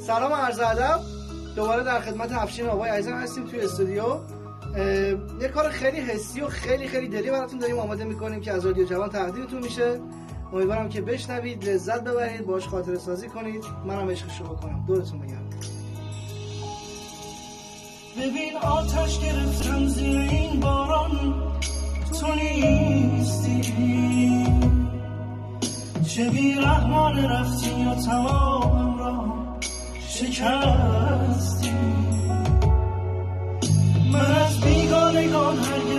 سلام و عرض ادب. دوباره در خدمت افشین آقای عزیزم هستیم توی استودیو. یه کار خیلی حسی و خیلی خیلی دلی براتون داریم آماده میکنیم که از رادیو جوان تقدیمتون میشه. امیدوارم که بشنوید، لذت ببرید، باهاش خاطره سازی کنید، منم عشقشو بکنم. دورتون بگردم. ببین آتش گرفتم زیر این باران، تو نیستی، چه بی رحمان رفتی و تمام را شکستی. من از بیگانگان هرگز